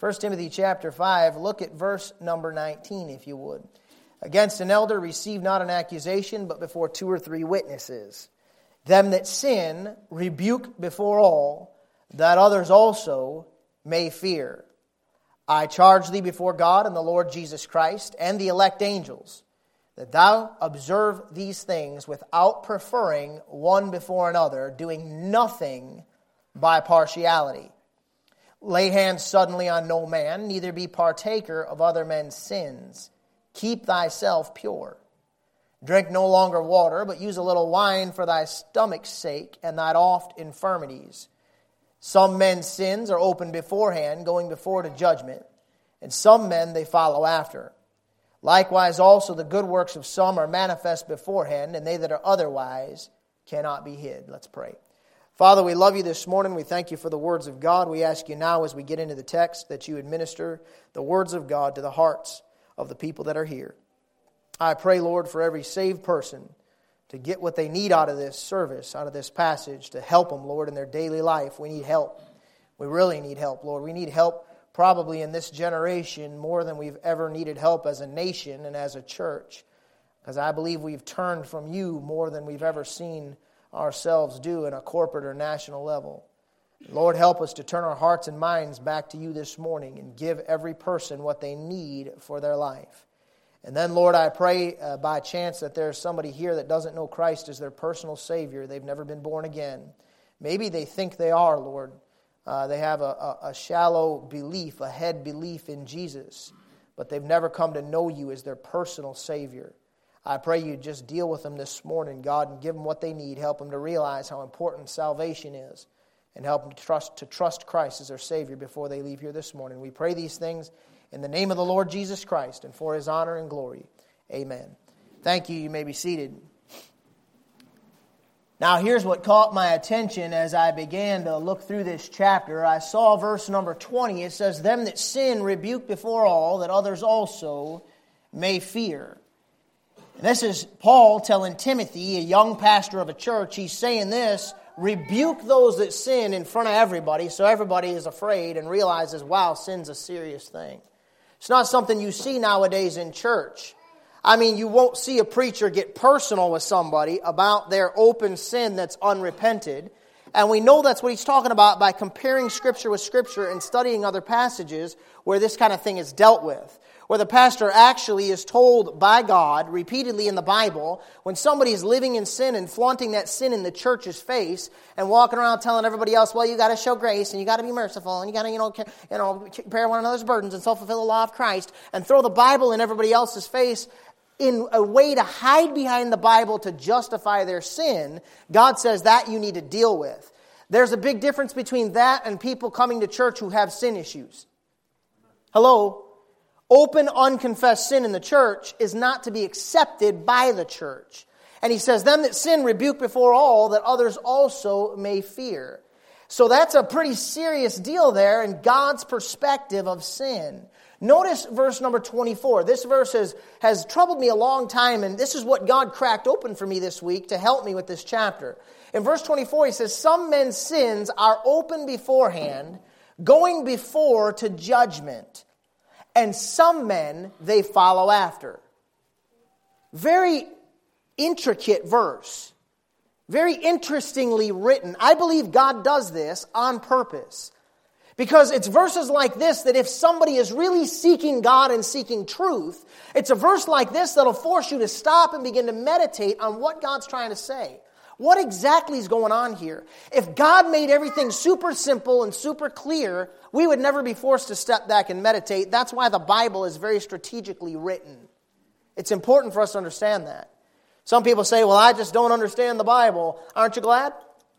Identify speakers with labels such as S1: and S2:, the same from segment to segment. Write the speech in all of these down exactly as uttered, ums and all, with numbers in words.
S1: First Timothy chapter five, look at verse number nineteen, if you would. Against an elder receive not an accusation, but before two or three witnesses. Them that sin rebuke before all, that others also may fear. I charge thee before God and the Lord Jesus Christ and the elect angels, that thou observe these things without preferring one before another, doing nothing by partiality. Lay hands suddenly on no man, neither be partaker of other men's sins. Keep thyself pure. Drink no longer water, but use a little wine for thy stomach's sake and thine oft infirmities. Some men's sins are open beforehand, going before to judgment, and some men they follow after. Likewise also the good works of some are manifest beforehand, and they that are otherwise cannot be hid. Let's pray. Father, we love you this morning. We thank you for the words of God. We ask you now as we get into the text that you administer the words of God to the hearts of the people that are here. I pray, Lord, for every saved person to get what they need out of this service, out of this passage, to help them, Lord, in their daily life. We need help. We really need help, Lord. We need help probably in this generation more than we've ever needed help as a nation and as a church, because I believe we've turned from you more than we've ever seen ourselves do in a corporate or national level. Lord, help us to turn our hearts and minds back to you this morning and give every person what they need for their life. And then, Lord, I pray uh, by chance that there's somebody here that doesn't know Christ as their personal Savior. They've never been born again. Maybe they think they are, Lord. Uh, they have a, a, a shallow belief, a head belief in Jesus, but they've never come to know you as their personal Savior. I pray you just deal with them this morning, God, and give them what they need. Help them to realize how important salvation is, and help them to trust, to trust Christ as their Savior before they leave here this morning. We pray these things in the name of the Lord Jesus Christ and for His honor and glory. Amen. Thank you. You may be seated. Now, here's what caught my attention as I began to look through this chapter. I saw verse number twenty. It says, "Them that sin rebuke before all, that others also may fear." And this is Paul telling Timothy, a young pastor of a church. He's saying this: rebuke those that sin in front of everybody, so everybody is afraid and realizes, wow, sin's a serious thing. It's not something you see nowadays in church. I mean, you won't see a preacher get personal with somebody about their open sin that's unrepented. And we know that's what he's talking about by comparing Scripture with Scripture and studying other passages where this kind of thing is dealt with. Where the pastor actually is told by God repeatedly in the Bible, when somebody is living in sin and flaunting that sin in the church's face and walking around telling everybody else, well, you got to show grace and you got to be merciful and you got to, you know, you know, bear one another's burdens and so fulfill the law of Christ, and throw the Bible in everybody else's face in a way to hide behind the Bible to justify their sin. God says that you need to deal with. There's a big difference between that and people coming to church who have sin issues. Hello? Open, unconfessed sin in the church is not to be accepted by the church. And he says, them that sin rebuke before all, that others also may fear. So that's a pretty serious deal there in God's perspective of sin. Notice verse number twenty-four. This verse has, has troubled me a long time, and this is what God cracked open for me this week to help me with this chapter. In verse twenty-four, he says, some men's sins are open beforehand, going before to judgment, and some men they follow after. Very intricate verse. Very interestingly written. I believe God does this on purpose. Because it's verses like this that if somebody is really seeking God and seeking truth, it's a verse like this that'll force you to stop and begin to meditate on what God's trying to say. What exactly is going on here? If God made everything super simple and super clear, we would never be forced to step back and meditate. That's why the Bible is very strategically written. It's important for us to understand that. Some people say, well, I just don't understand the Bible. Aren't you glad?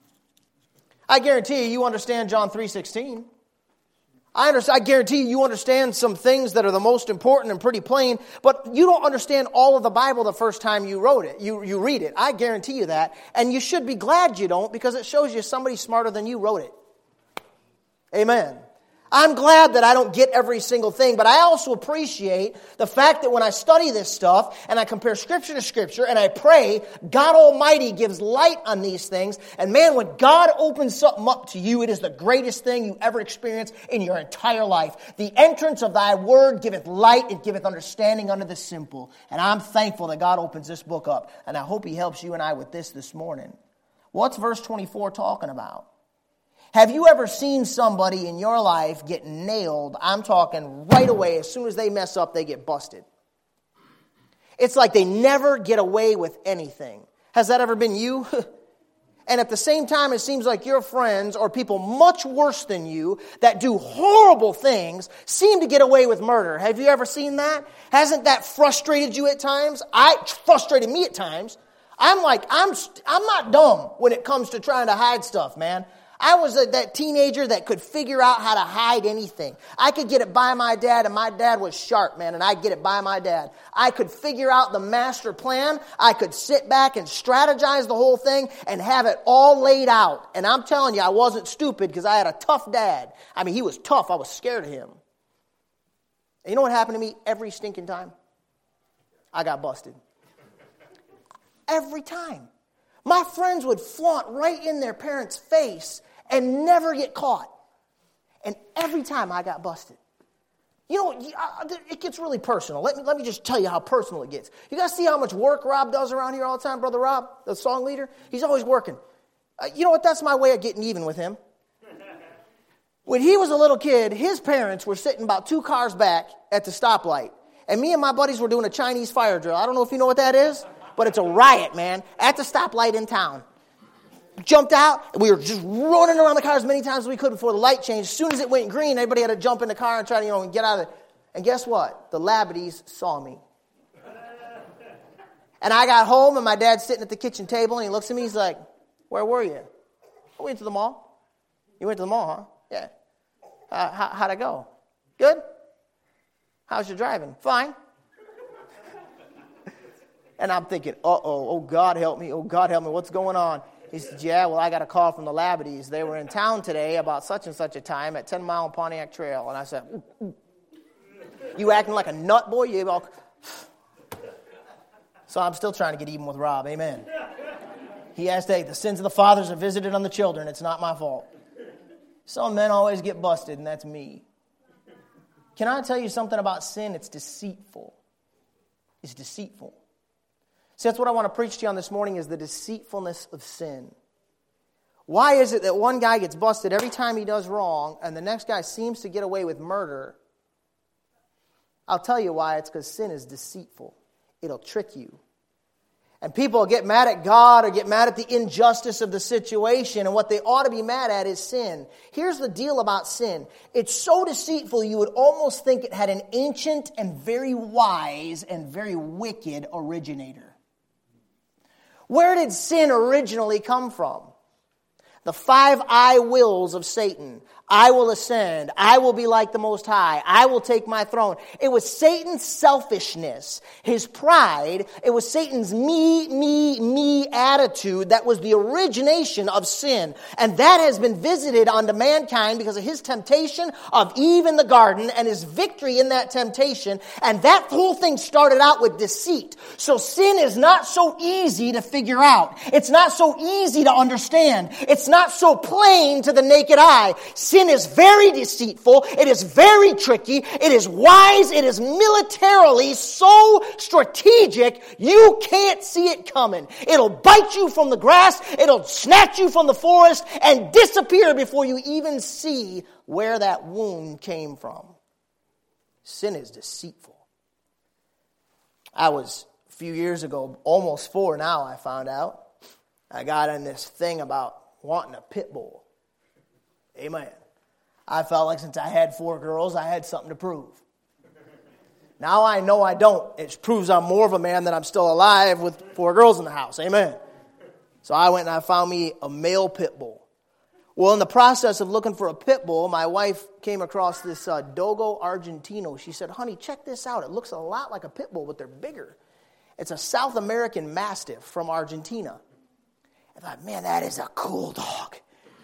S1: I guarantee you, you understand John three sixteen. I understand, I guarantee you, you understand some things that are the most important and pretty plain, but you don't understand all of the Bible the first time you wrote it. You, you read it. I guarantee you that. And you should be glad you don't, because it shows you somebody smarter than you wrote it. Amen. I'm glad that I don't get every single thing, but I also appreciate the fact that when I study this stuff and I compare Scripture to Scripture and I pray, God Almighty gives light on these things. And man, when God opens something up to you, it is the greatest thing you ever experienced in your entire life. The entrance of thy word giveth light, it giveth understanding unto the simple. And I'm thankful that God opens this book up. And I hope He helps you and I with this this morning. What's verse twenty-four talking about? Have you ever seen somebody in your life get nailed? I'm talking right away. As soon as they mess up, they get busted. It's like they never get away with anything. Has that ever been you? And at the same time, it seems like your friends or people much worse than you that do horrible things seem to get away with murder. Have you ever seen that? Hasn't that frustrated you at times? I frustrated me at times. I'm like, I'm I'm not dumb when it comes to trying to hide stuff, man. I was a, that teenager that could figure out how to hide anything. I could get it by my dad, and my dad was sharp, man, and I'd get it by my dad. I could figure out the master plan. I could sit back and strategize the whole thing and have it all laid out. And I'm telling you, I wasn't stupid because I had a tough dad. I mean, he was tough. I was scared of him. And you know what happened to me every stinking time? I got busted. Every time. My friends would flaunt right in their parents' face and never get caught. And every time I got busted. You know, it gets really personal. Let me, let me just tell you how personal it gets. You guys see how much work Rob does around here all the time? Brother Rob, the song leader? He's always working. Uh, you know what? That's my way of getting even with him. When he was a little kid, his parents were sitting about two cars back at the stoplight. And me and my buddies were doing a Chinese fire drill. I don't know if you know what that is. But it's a riot, man, at the stoplight in town. Jumped out, and we were just running around the car as many times as we could before the light changed. As soon as it went green, everybody had to jump in the car and try to, you know, get out of it. And guess what? The Labadis saw me. And I got home, and my dad's sitting at the kitchen table, and he looks at me, he's like, where were you? I went to the mall. You went to the mall, huh? Yeah. Uh, how, how'd it go? Good? How's your driving? Fine. And I'm thinking, uh-oh, oh, God help me, oh, God help me, what's going on? He said, yeah, well, I got a call from the Labadis. They were in town today about such and such a time at ten mile Pontiac Trail. And I said, ooh, ooh. You acting like a nut, boy? You all... So I'm still trying to get even with Rob, amen. He has to, hey, the sins of the fathers are visited on the children. It's not my fault. Some men always get busted, and that's me. Can I tell you something about sin? It's deceitful. It's deceitful. See, that's what I want to preach to you on this morning is the deceitfulness of sin. Why is it that one guy gets busted every time he does wrong and the next guy seems to get away with murder? I'll tell you why. It's because sin is deceitful. It'll trick you. And people get mad at God or get mad at the injustice of the situation, and what they ought to be mad at is sin. Here's the deal about sin. It's so deceitful you would almost think it had an ancient and very wise and very wicked originator. Where did sin originally come from? The five I wills of Satan. I will ascend. I will be like the Most High. I will take my throne. It was Satan's selfishness, his pride. It was Satan's me, me, me attitude that was the origination of sin. And that has been visited onto mankind because of his temptation of Eve in the garden and his victory in that temptation. And that whole thing started out with deceit. So sin is not so easy to figure out. It's not so easy to understand. It's not so plain to the naked eye. Sin is very deceitful. It is very tricky. It is wise. It is militarily so strategic, you can't see it coming. It'll bite you from the grass. It'll snatch you from the forest and disappear before you even see where that wound came from. Sin is deceitful. I was, a few years ago, almost four now, I found out, I got in this thing about wanting a pit bull. Amen. I felt like since I had four girls, I had something to prove. Now I know I don't. It proves I'm more of a man that I'm still alive with four girls in the house. Amen. So I went and I found me a male pit bull. Well, in the process of looking for a pit bull, my wife came across this uh, Dogo Argentino. She said, honey, check this out. It looks a lot like a pit bull, but they're bigger. It's a South American Mastiff from Argentina. I thought, man, that is a cool dog.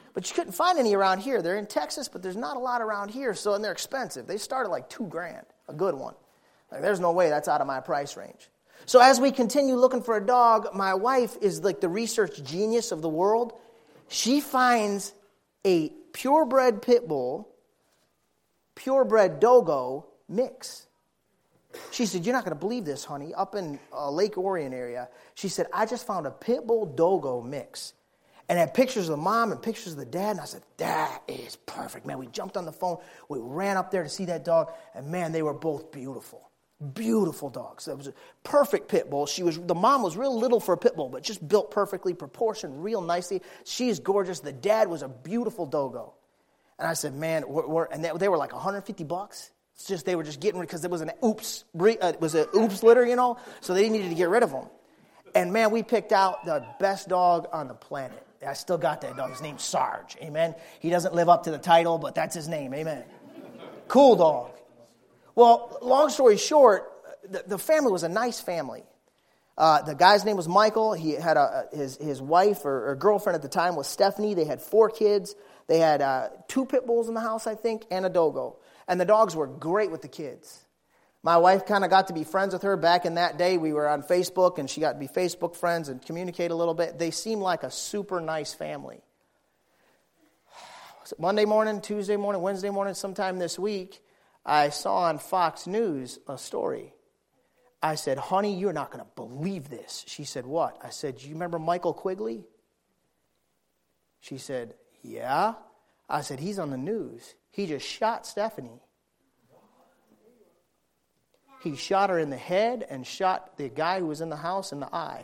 S1: But you couldn't find any around here. They're in Texas, but there's not a lot around here, so and they're expensive. They start at like two grand, a good one. Like, there's no way that's out of my price range. So as we continue looking for a dog, my wife is like the research genius of the world. She finds a purebred pit bull, purebred dogo mix. She said, "You're not going to believe this, honey." Up in uh, Lake Orion area, she said, "I just found a pit bull dogo mix." And had pictures of the mom and pictures of the dad. And I said, "That is perfect, man." We jumped on the phone. We ran up there to see that dog. And man, they were both beautiful. Beautiful dogs. That was a perfect pit bull. She was the mom was real little for a pit bull, but just built perfectly, proportioned real nicely. She is gorgeous. The dad was a beautiful dogo. And I said, "Man," we're, we're, and they, they were like one hundred fifty bucks. It's just they were just getting rid because it was an oops, uh, it was an oops litter, you know. So they needed to get rid of them. And man, we picked out the best dog on the planet. I still got that dog. His name's Sarge. Amen. He doesn't live up to the title, but that's his name. Amen. Cool dog. Well, long story short, the, the family was a nice family. Uh, the guy's name was Michael. He had a, his his wife or, or girlfriend at the time was Stephanie. They had four kids. They had uh, two pit bulls in the house, I think, and a dogo. And the dogs were great with the kids. My wife kind of got to be friends with her back in that day. We were on Facebook, and she got to be Facebook friends and communicate a little bit. They seemed like a super nice family. Was it Monday morning, Tuesday morning, Wednesday morning, sometime this week, I saw on Fox News a story. I said, "Honey, you're not going to believe this." She said, "What?" I said, "Do you remember Michael Quigley?" She said, "Yeah." I said, "He's on the news. He just shot Stephanie. He shot her in the head and shot the guy who was in the house in the eye."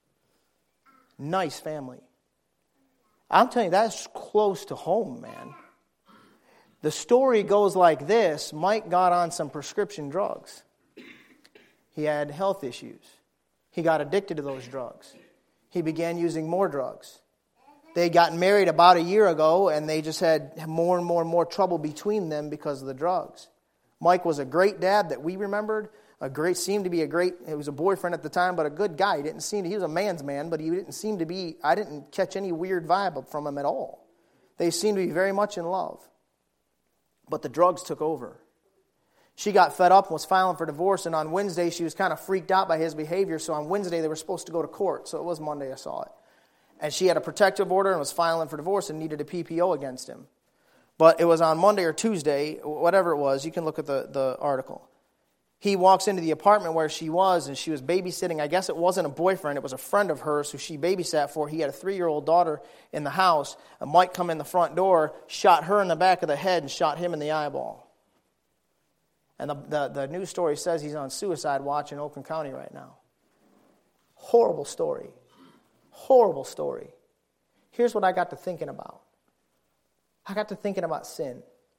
S1: Nice family. I'm telling you, that's close to home, man. The story goes like this. Mike got on some prescription drugs. He had health issues. He got addicted to those drugs. He began using more drugs. They got married about a year ago, and they just had more and more and more trouble between them because of the drugs. Mike was a great dad that we remembered. A great, seemed to be a great, he was a boyfriend at the time, but a good guy. He didn't seem to, he was a man's man, but he didn't seem to be, I didn't catch any weird vibe from him at all. They seemed to be very much in love. But the drugs took over. She got fed up and was filing for divorce, and on Wednesday she was kind of freaked out by his behavior, so on Wednesday they were supposed to go to court, so it was Monday I saw it. And she had a protective order and was filing for divorce and needed a P P O against him. But it was on Monday or Tuesday, whatever it was, you can look at the, the article. He walks into the apartment where she was, and she was babysitting. I guess it wasn't a boyfriend, it was a friend of hers who she babysat for. He had a three-year-old daughter in the house. And Mike come in the front door, shot her in the back of the head, and shot him in the eyeball. And the, the, the news story says he's on suicide watch in Oakland County right now. Horrible story. Horrible story. Here's what I got to thinking about. I got to thinking about sin.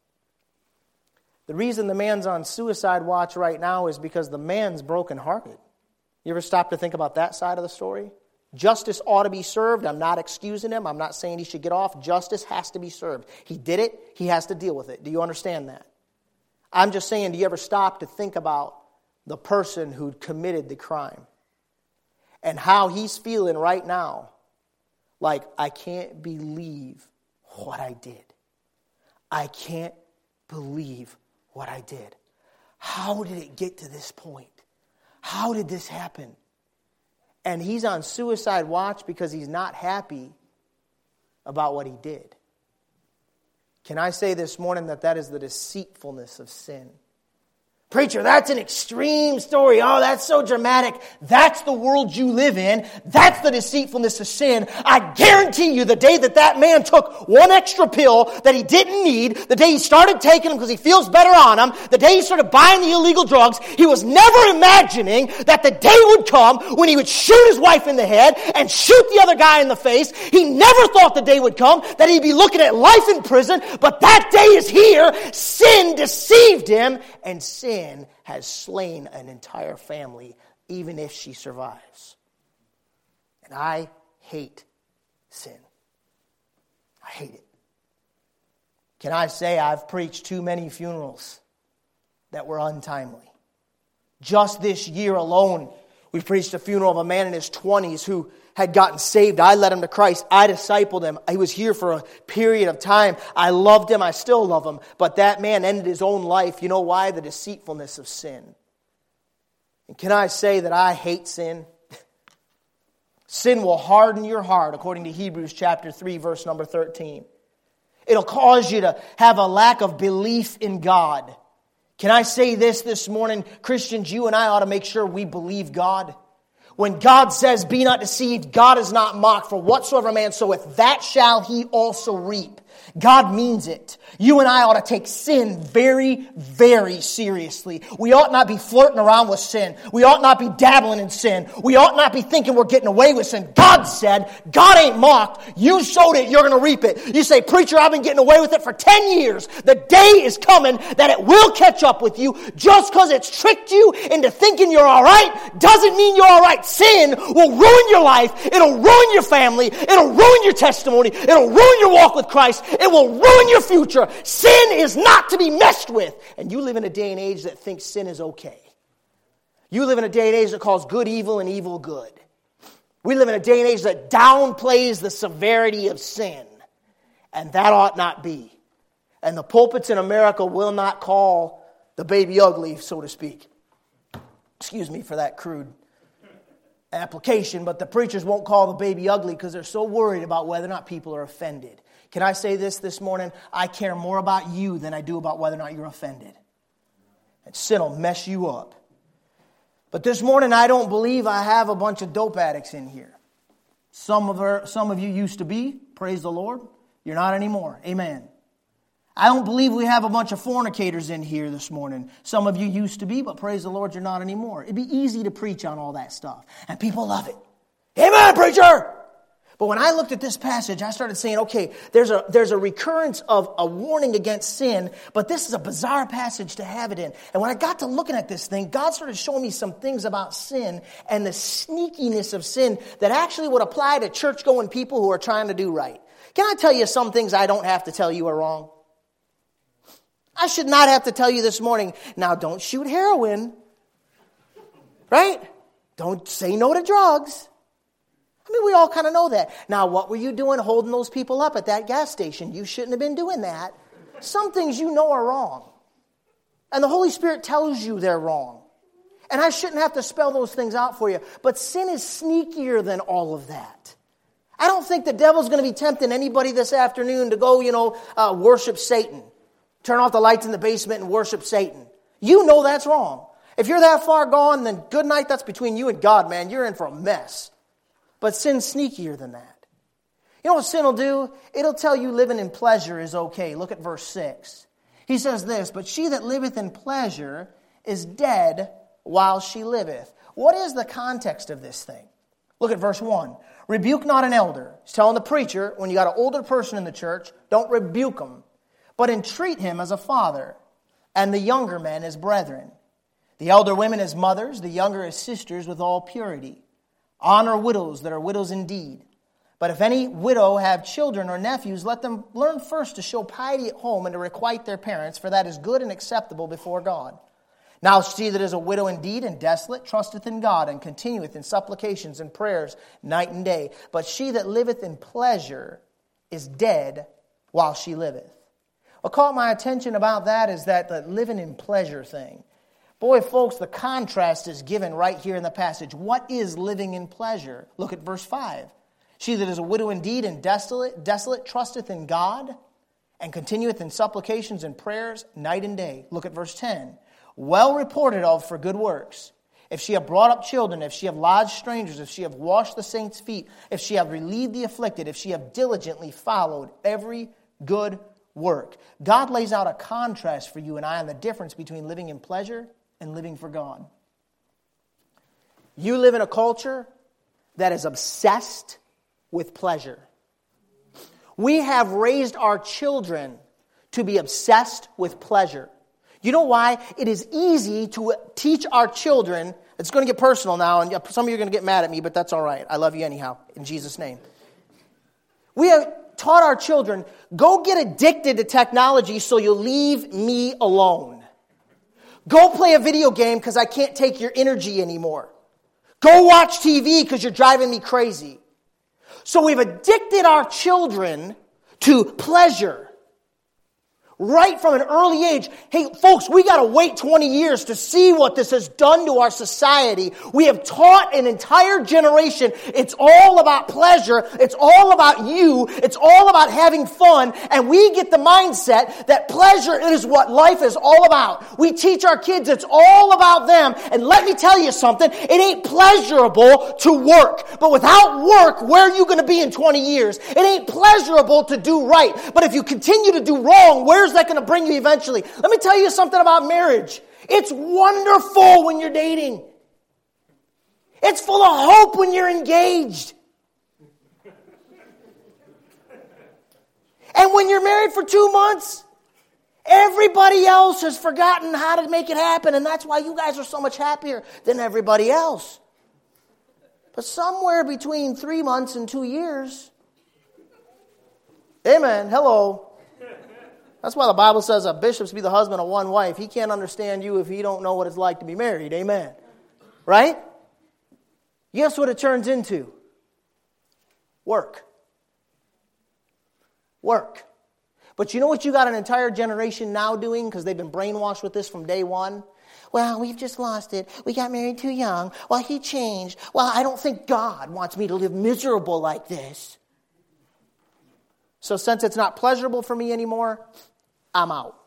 S1: The reason the man's on suicide watch right now is because the man's brokenhearted. You ever stop to think about that side of the story? Justice ought to be served. I'm not excusing him. I'm not saying he should get off. Justice has to be served. He did it. He has to deal with it. Do you understand that? I'm just saying, do you ever stop to think about the person who committed the crime and how he's feeling right now? Like, I can't believe what I did. I can't believe what I did. How did it get to this point? How did this happen? And he's on suicide watch because he's not happy about what he did. Can I say this morning that that is the deceitfulness of sin? Preacher, that's an extreme story. Oh, that's so dramatic. That's the world you live in. That's the deceitfulness of sin. I guarantee you the day that that man took one extra pill that he didn't need, the day he started taking them because he feels better on them, the day he started buying the illegal drugs, he was never imagining that the day would come when he would shoot his wife in the head and shoot the other guy in the face. He never thought the day would come that he'd be looking at life in prison, but that day is here. Sin deceived him, and sin has slain an entire family, even if she survives. And I hate sin. I hate it. Can I say I've preached too many funerals that were untimely? Just this year alone, We preached a funeral of a man in his twenties who had gotten saved. I led him to Christ. I discipled him. He was here for a period of time. I loved him. I still love him. But that man ended his own life. You know why? The deceitfulness of sin. And can I say that I hate sin? Sin will harden your heart, according to Hebrews chapter three, verse number thirteen. It'll cause you to have a lack of belief in God. Can I say this this morning? Christians, you and I ought to make sure we believe God. When God says, be not deceived, God is not mocked. For whatsoever man soweth, that shall he also reap. God means it. You and I ought to take sin very, very seriously. We ought not be flirting around with sin. We ought not be dabbling in sin. We ought not be thinking we're getting away with sin. God said, God ain't mocked. You sowed it, you're going to reap it. You say, preacher, I've been getting away with it for ten years. The day is coming that it will catch up with you. Just because it's tricked you into thinking you're all right doesn't mean you're all right. Sin will ruin your life. It'll ruin your family. It'll ruin your testimony. It'll ruin your walk with Christ. It will ruin your future. Sin is not to be messed with. And you live in a day and age that thinks sin is okay. You live in a day and age that calls good evil and evil good. We live in a day and age that downplays the severity of sin. And that ought not be. And the pulpits in America will not call the baby ugly, so to speak. Excuse me for that crude application, but the preachers won't call the baby ugly because they're so worried about whether or not people are offended. Can I say this this morning? I care more about you than I do about whether or not you're offended. And sin will mess you up. But this morning, I don't believe I have a bunch of dope addicts in here. Some of her, some of you used to be. Praise the Lord. You're not anymore. Amen. I don't believe we have a bunch of fornicators in here this morning. Some of you used to be, but praise the Lord, you're not anymore. It'd be easy to preach on all that stuff. And people love it. Amen, preacher! But when I looked at this passage, I started saying, okay, there's a there's a recurrence of a warning against sin, but this is a bizarre passage to have it in. And when I got to looking at this thing, God started showing me some things about sin and the sneakiness of sin that actually would apply to church-going people who are trying to do right. Can I tell you some things I don't have to tell you are wrong? I should not have to tell you this morning, now don't shoot heroin, right? Don't say no to drugs. I mean, we all kind of know that. Now, what were you doing holding those people up at that gas station? You shouldn't have been doing that. Some things you know are wrong. And the Holy Spirit tells you they're wrong. And I shouldn't have to spell those things out for you. But sin is sneakier than all of that. I don't think the devil's going to be tempting anybody this afternoon to go, you know, uh, worship Satan. Turn off the lights in the basement and worship Satan. You know that's wrong. If you're that far gone, then good night, that's between you and God, man. You're in for a mess. But sin's sneakier than that. You know what sin will do? It'll tell you living in pleasure is okay. Look at verse six. He says this, but she that liveth in pleasure is dead while she liveth. What is the context of this thing? Look at verse one. Rebuke not an elder. He's telling the preacher, when you got an older person in the church, don't rebuke him, but entreat him as a father, and the younger men as brethren. The elder women as mothers, the younger as sisters with all purity. Honor widows that are widows indeed. But if any widow have children or nephews, let them learn first to show piety at home and to requite their parents, for that is good and acceptable before God. Now she that is a widow indeed and desolate trusteth in God and continueth in supplications and prayers night and day. But she that liveth in pleasure is dead while she liveth. What caught my attention about that is that the living in pleasure thing. Boy, folks, the contrast is given right here in the passage. What is living in pleasure? Look at verse five. She that is a widow indeed and desolate, desolate trusteth in God and continueth in supplications and prayers night and day. Look at verse ten. Well reported of for good works. If she have brought up children, if she have lodged strangers, if she have washed the saints' feet, if she have relieved the afflicted, if she have diligently followed every good work. God lays out a contrast for you and I on the difference between living in pleasure and living for God. You live in a culture that is obsessed with pleasure. We have raised our children to be obsessed with pleasure. You know why? It is easy to teach our children. It's going to get personal now, and some of you are going to get mad at me, but that's all right. I love you anyhow, in Jesus' name. We have taught our children, go get addicted to technology so you'll leave me alone. Go play a video game because I can't take your energy anymore. Go watch T V because you're driving me crazy. So we've addicted our children to pleasure. Right from an early age. Hey, folks, we got to wait twenty years to see what this has done to our society. We have taught an entire generation it's all about pleasure. It's all about you. It's all about having fun. And we get the mindset that pleasure is what life is all about. We teach our kids it's all about them. And let me tell you something. It ain't pleasurable to work. But without work, where are you going to be in twenty years? It ain't pleasurable to do right. But if you continue to do wrong, where Where's that going to bring you eventually? Let me tell you something about marriage. It's wonderful when you're dating. It's full of hope when you're engaged. And when you're married for two months, everybody else has forgotten how to make it happen. And that's why you guys are so much happier than everybody else. But somewhere between three months and two years, amen, hello. That's why the Bible says a bishop's be the husband of one wife. He can't understand you if he don't know what it's like to be married. Amen. Right? Guess what it turns into? Work. Work. But you know what you got an entire generation now doing because they've been brainwashed with this from day one? Well, we've just lost it. We got married too young. Well, he changed. Well, I don't think God wants me to live miserable like this. So since it's not pleasurable for me anymore, I'm out.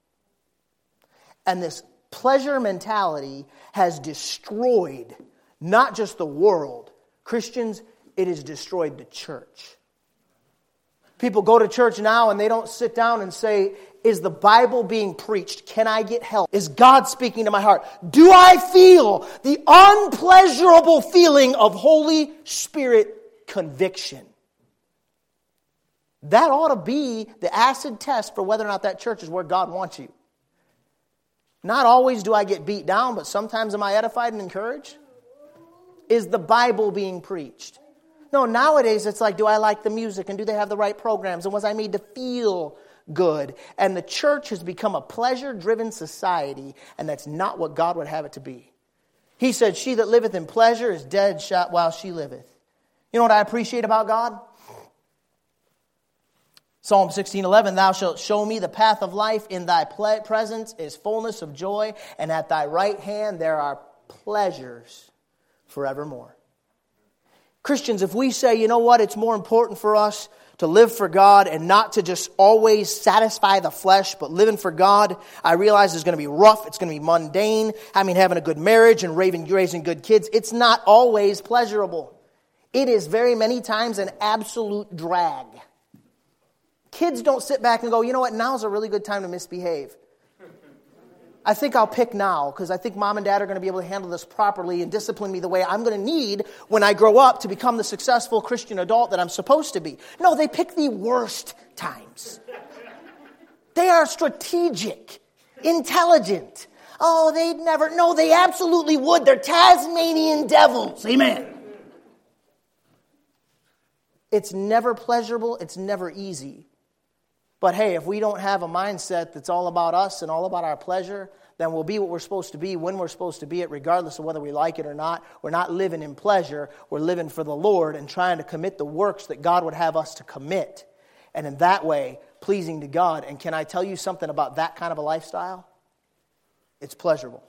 S1: And this pleasure mentality has destroyed not just the world. Christians, it has destroyed the church. People go to church now and they don't sit down and say, is the Bible being preached? Can I get help? Is God speaking to my heart? Do I feel the unpleasurable feeling of Holy Spirit conviction? That ought to be the acid test for whether or not that church is where God wants you. Not always do I get beat down, but sometimes am I edified and encouraged? Is the Bible being preached? No, nowadays it's like, do I like the music and do they have the right programs? And was I made to feel good? And the church has become a pleasure-driven society, and that's not what God would have it to be. He said, she that liveth in pleasure is dead shot while she liveth. You know what I appreciate about God? Psalm sixteen eleven, thou shalt show me the path of life. In thy presence is fullness of joy, and at thy right hand there are pleasures forevermore. Christians, if we say, you know what, it's more important for us to live for God and not to just always satisfy the flesh, but living for God, I realize it's going to be rough, it's going to be mundane. I mean, having a good marriage and raising good kids, it's not always pleasurable. It is very many times an absolute drag. Kids don't sit back and go, you know what, now's a really good time to misbehave. I think I'll pick now because I think mom and dad are going to be able to handle this properly and discipline me the way I'm going to need when I grow up to become the successful Christian adult that I'm supposed to be. No, they pick the worst times. They are strategic, intelligent. Oh, they'd never, no, they absolutely would. They're Tasmanian devils. Amen. It's never pleasurable. It's never easy. But hey, if we don't have a mindset that's all about us and all about our pleasure, then we'll be what we're supposed to be when we're supposed to be it, regardless of whether we like it or not. We're not living in pleasure. We're living for the Lord and trying to commit the works that God would have us to commit. And in that way, pleasing to God. And can I tell you something about that kind of a lifestyle? It's pleasurable.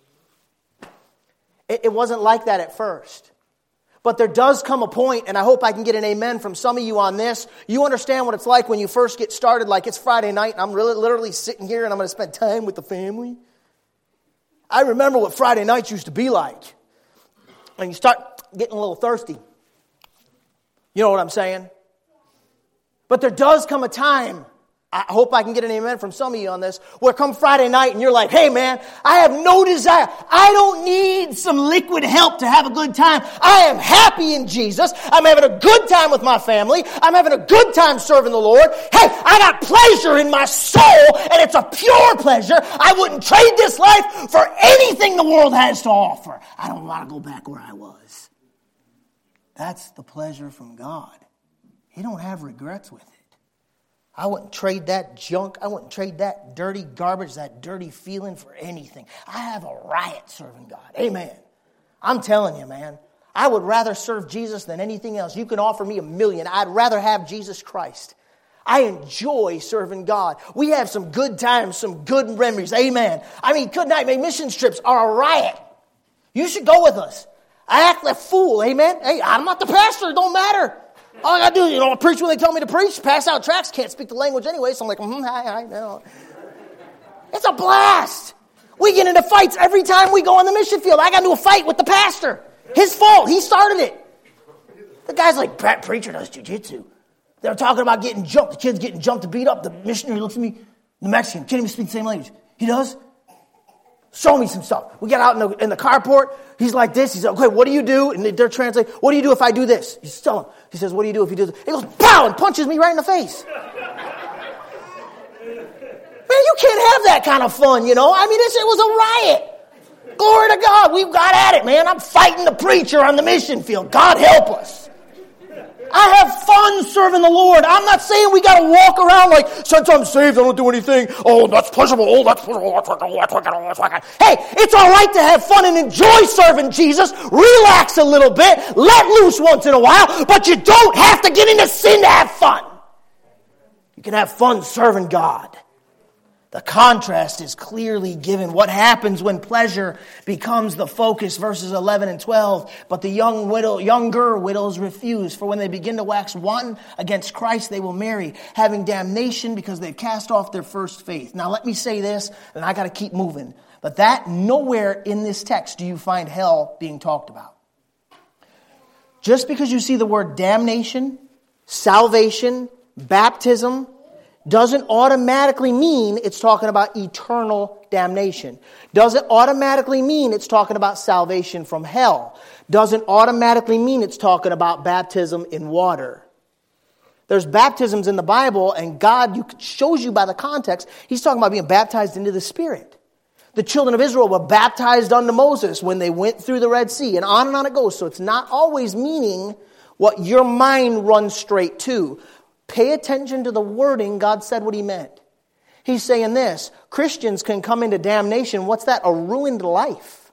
S1: It, it wasn't like that at first. But there does come a point, and I hope I can get an amen from some of you on this. You understand what it's like when you first get started, like it's Friday night, and I'm really literally sitting here, and I'm going to spend time with the family. I remember what Friday nights used to be like. And you start getting a little thirsty. You know what I'm saying? But there does come a time, I hope I can get an amen from some of you on this, where come Friday night and you're like, hey man, I have no desire. I don't need some liquid help to have a good time. I am happy in Jesus. I'm having a good time with my family. I'm having a good time serving the Lord. Hey, I got pleasure in my soul, and it's a pure pleasure. I wouldn't trade this life for anything the world has to offer. I don't want to go back where I was. That's the pleasure from God. You don't have regrets with it. I wouldn't trade that junk. I wouldn't trade that dirty garbage, that dirty feeling for anything. I have a riot serving God. Amen. I'm telling you, man. I would rather serve Jesus than anything else. You can offer me a million. I'd rather have Jesus Christ. I enjoy serving God. We have some good times, some good memories. Amen. I mean, good night. My mission trips are a riot. You should go with us. I act like a fool. Amen. Hey, I'm not the pastor. It don't matter. All I got to do, you know, I preach when they tell me to preach, pass out tracts, can't speak the language anyway, so I'm like, mm-hmm, hi, hi, no. It's a blast. We get into fights every time we go on the mission field. I got into a fight with the pastor. His fault. He started it. The guy's like, Pat Preacher does jujitsu. They're talking about getting jumped. The kid's getting jumped and beat up. The missionary looks at me, the Mexican, can't even speak the same language. He does? Show me some stuff. We get out in the, in the carport. He's like this. He's like, okay, what do you do? And they're translating, what do you do if I do this? He's telling him. He says, what do you do if you do this? He goes, pow, and punches me right in the face. Man, you can't have that kind of fun, you know. I mean, this, it was a riot. Glory to God. We've got at it, man. I'm fighting the preacher on the mission field. God help us. I have fun serving the Lord. I'm not saying we got to walk around like, since I'm saved, I don't do anything. Oh, that's pleasurable. Oh, that's pleasurable. Hey, it's all right to have fun and enjoy serving Jesus. Relax a little bit. Let loose once in a while. But you don't have to get into sin to have fun. You can have fun serving God. The contrast is clearly given. What happens when pleasure becomes the focus? Verses eleven and twelve. But the young widow, younger widows refuse. For when they begin to wax wanton against Christ, they will marry, having damnation because they've cast off their first faith. Now let me say this, and I got to keep moving. But that nowhere in this text do you find hell being talked about. Just because you see the word damnation, salvation, baptism, doesn't automatically mean it's talking about eternal damnation. Doesn't automatically mean it's talking about salvation from hell. Doesn't automatically mean it's talking about baptism in water. There's baptisms in the Bible, and God shows you by the context, He's talking about being baptized into the Spirit. The children of Israel were baptized unto Moses when they went through the Red Sea, and on and on it goes. So it's not always meaning what your mind runs straight to. Pay attention to the wording. God said what He meant. He's saying this. Christians can come into damnation. What's that? A ruined life.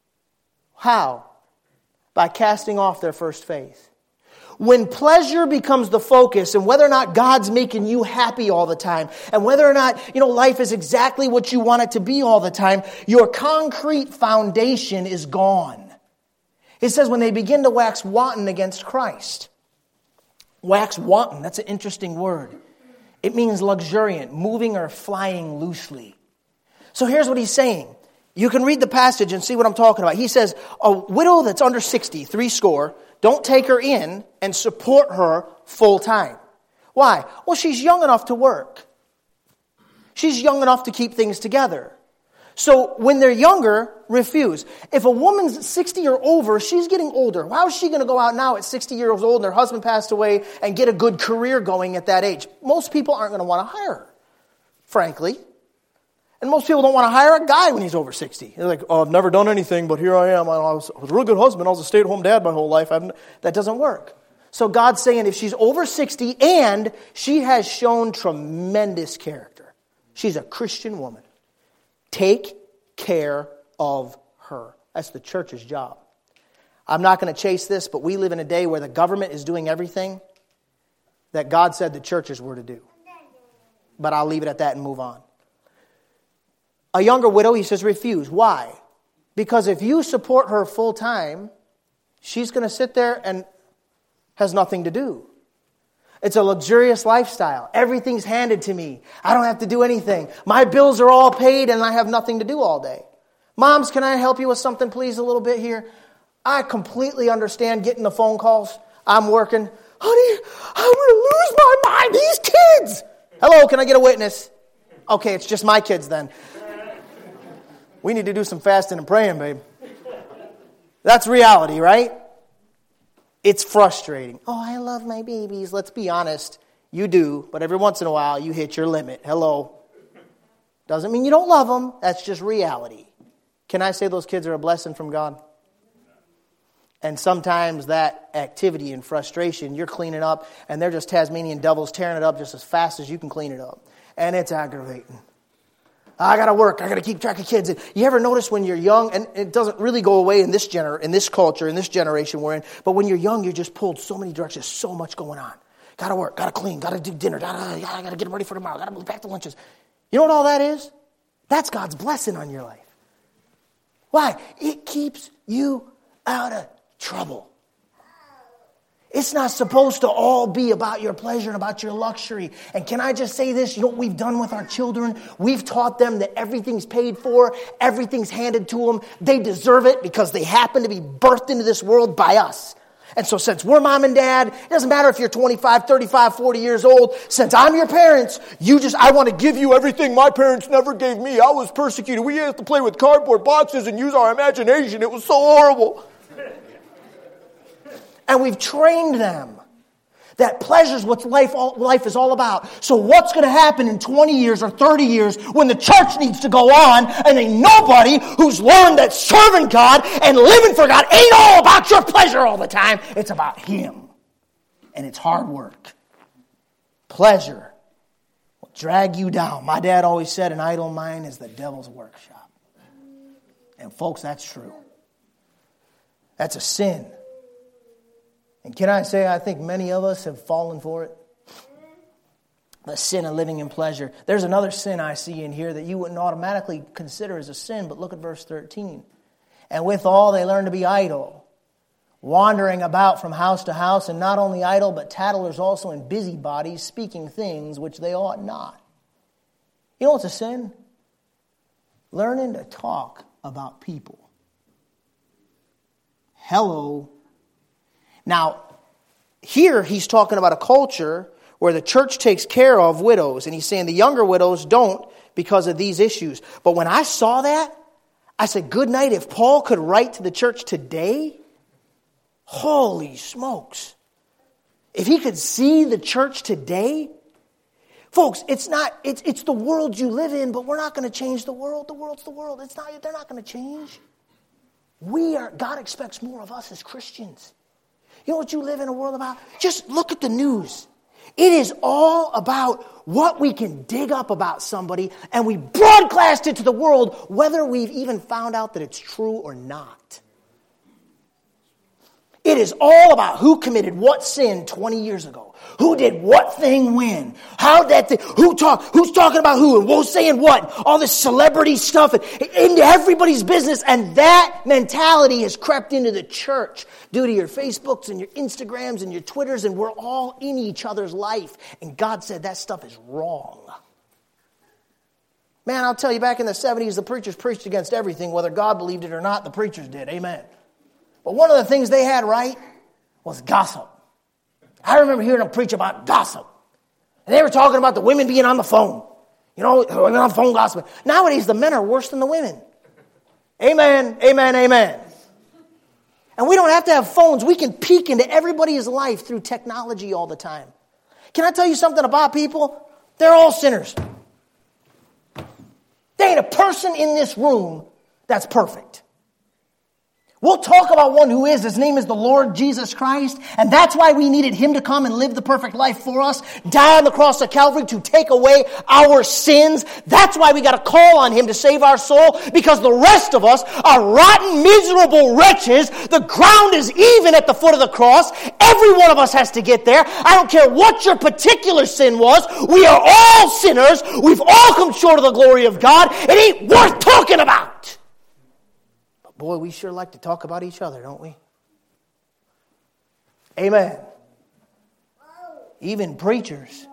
S1: How? By casting off their first faith. When pleasure becomes the focus, and whether or not God's making you happy all the time, and whether or not, you know, life is exactly what you want it to be all the time, your concrete foundation is gone. It says when they begin to wax wanton against Christ. Wax wanton, that's an interesting word. It means luxuriant, moving or flying loosely. So here's what he's saying. You can read the passage and see what I'm talking about. He says, a widow that's under sixty, three score, don't take her in and support her full time. Why? Well, she's young enough to work. She's young enough to keep things together. So when they're younger, refuse. If a woman's sixty or over, she's getting older. How is she going to go out now at sixty years old and her husband passed away and get a good career going at that age? Most people aren't going to want to hire her, frankly. And most people don't want to hire a guy when he's over sixty. They're like, oh, I've never done anything, but here I am. I was a real good husband. I was a stay-at-home dad my whole life. I've, that doesn't work. So God's saying if she's over sixty and she has shown tremendous character, she's a Christian woman, take care of her. That's the church's job. I'm not going to chase this, but we live in a day where the government is doing everything that God said the churches were to do. But I'll leave it at that and move on. A younger widow, he says, refuse. Why? Because if you support her full time, she's going to sit there and has nothing to do. It's a luxurious lifestyle. Everything's handed to me. I don't have to do anything. My bills are all paid and I have nothing to do all day. Moms, can I help you with something, please, a little bit here? I completely understand getting the phone calls. I'm working. Honey, I'm going to lose my mind. These kids. Hello, can I get a witness? Okay, it's just my kids then. We need to do some fasting and praying, babe. That's reality, right? It's frustrating. Oh, I love my babies. Let's be honest. You do, but every once in a while you hit your limit. Hello. Doesn't mean you don't love them. That's just reality. Can I say those kids are a blessing from God? And sometimes that activity and frustration, you're cleaning up, and they're just Tasmanian devils tearing it up just as fast as you can clean it up. And it's aggravating. I got to work. I got to keep track of kids. And you ever notice when you're young, and it doesn't really go away in this gener- in this culture, in this generation we're in, but when you're young, you're just pulled so many directions, so much going on. Got to work, got to clean, got to do dinner, got to got to get ready for tomorrow, got to pack the lunches. You know what all that is? That's God's blessing on your life. Why? It keeps you out of trouble. It's not supposed to all be about your pleasure and about your luxury. And can I just say this? You know what we've done with our children? We've taught them that everything's paid for, everything's handed to them. They deserve it because they happen to be birthed into this world by us. And so since we're mom and dad, it doesn't matter if you're twenty-five, thirty-five, forty years old. Since I'm your parents, you just, I want to give you everything my parents never gave me. I was persecuted. We had to play with cardboard boxes and use our imagination. It was so horrible. And we've trained them that pleasure is what life, all, life is all about. So what's going to happen in twenty years or thirty years when the church needs to go on and ain't nobody who's learned that serving God and living for God ain't all about your pleasure all the time. It's about Him. And it's hard work. Pleasure will drag you down. My dad always said an idle mind is the devil's workshop. And folks, that's true. That's a sin. And can I say, I think many of us have fallen for it? The sin of living in pleasure. There's another sin I see in here that you wouldn't automatically consider as a sin, but look at verse thirteen. And withal they learn to be idle, wandering about from house to house, and not only idle, but tattlers also and busybodies, speaking things which they ought not. You know what's a sin? Learning to talk about people. Hello. Now, here he's talking about a culture where the church takes care of widows. And he's saying the younger widows don't because of these issues. But when I saw that, I said, good night. If Paul could write to the church today, holy smokes. If he could see the church today, folks, it's not, it's, it's the world you live in, but we're not going to change the world. The world's the world. It's not, they're not going to change. We are, God expects more of us as Christians. You know what you live in a world about? Just look at the news. It is all about what we can dig up about somebody, and we broadcast it to the world, whether we've even found out that it's true or not. It is all about who committed what sin twenty years ago. Who did what thing when? How that thing, who talk, who's talking about who and who's saying what? All this celebrity stuff and, into everybody's business. And that mentality has crept into the church due to your Facebooks and your Instagrams and your Twitters, and we're all in each other's life. And God said that stuff is wrong. Man, I'll tell you, back in the seventies, the preachers preached against everything, whether God believed it or not, the preachers did. Amen. But one of the things they had right was gossip. I remember hearing them preach about gossip. And they were talking about the women being on the phone. You know, women on the phone gossiping. Nowadays, the men are worse than the women. Amen, amen, amen. And we don't have to have phones. We can peek into everybody's life through technology all the time. Can I tell you something about people? They're all sinners. There ain't a person in this room that's perfect. We'll talk about one who is. His name is the Lord Jesus Christ. And that's why we needed Him to come and live the perfect life for us. Die on the cross of Calvary to take away our sins. That's why we got to call on Him to save our soul. Because the rest of us are rotten, miserable wretches. The ground is even at the foot of the cross. Every one of us has to get there. I don't care what your particular sin was. We are all sinners. We've all come short of the glory of God. It ain't worth talking about. Boy, we sure like to talk about each other, don't we? Amen. Even preachers.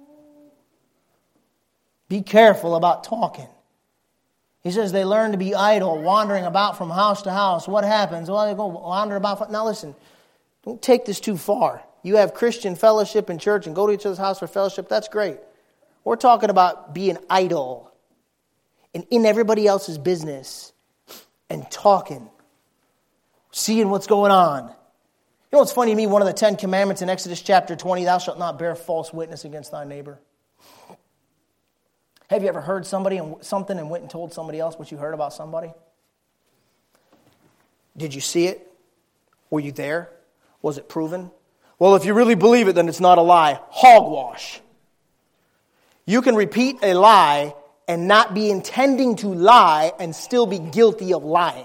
S1: Be careful about talking. He says they learn to be idle, wandering about from house to house. What happens? Well, they go wander about. Now listen, don't take this too far. You have Christian fellowship in church and go to each other's house for fellowship. That's great. We're talking about being idle and in everybody else's business. And talking, seeing what's going on. You know what's funny to me? One of the Ten Commandments in Exodus chapter twenty, thou shalt not bear false witness against thy neighbor. Have you ever heard somebody and something and went and told somebody else what you heard about somebody? Did you see it? Were you there? Was it proven? Well, if you really believe it, then it's not a lie. Hogwash. You can repeat a lie and not be intending to lie and still be guilty of lying.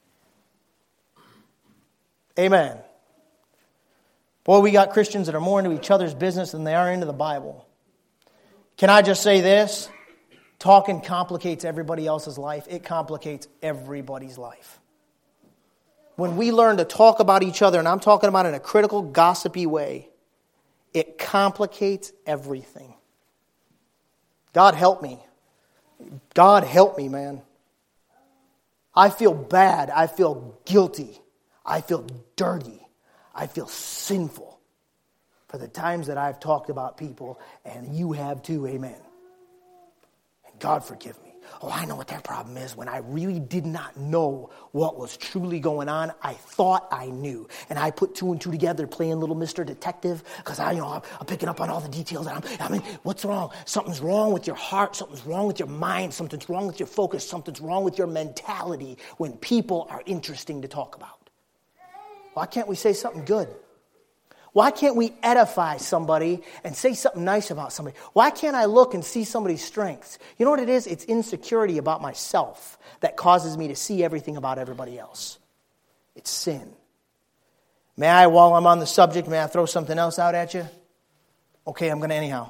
S1: Amen. Boy, we got Christians that are more into each other's business than they are into the Bible. Can I just say this? Talking complicates everybody else's life. It complicates everybody's life. When we learn to talk about each other, and I'm talking about in a critical, gossipy way, it complicates everything. God help me. God help me, man. I feel bad. I feel guilty. I feel dirty. I feel sinful for the times that I've talked about people, and you have too, amen. And God forgive me. Oh, I know what that problem is. When I really did not know what was truly going on, I thought I knew. And I put two and two together playing little Mister Detective because I, you know, I'm, I'm picking up on all the details. And I'm, I mean, what's wrong? Something's wrong with your heart. Something's wrong with your mind. Something's wrong with your focus. Something's wrong with your mentality when people are interesting to talk about. Why can't we say something good? Why can't we edify somebody and say something nice about somebody? Why can't I look and see somebody's strengths? You know what it is? It's insecurity about myself that causes me to see everything about everybody else. It's sin. May I, while I'm on the subject, may I throw something else out at you? Okay, I'm going to anyhow.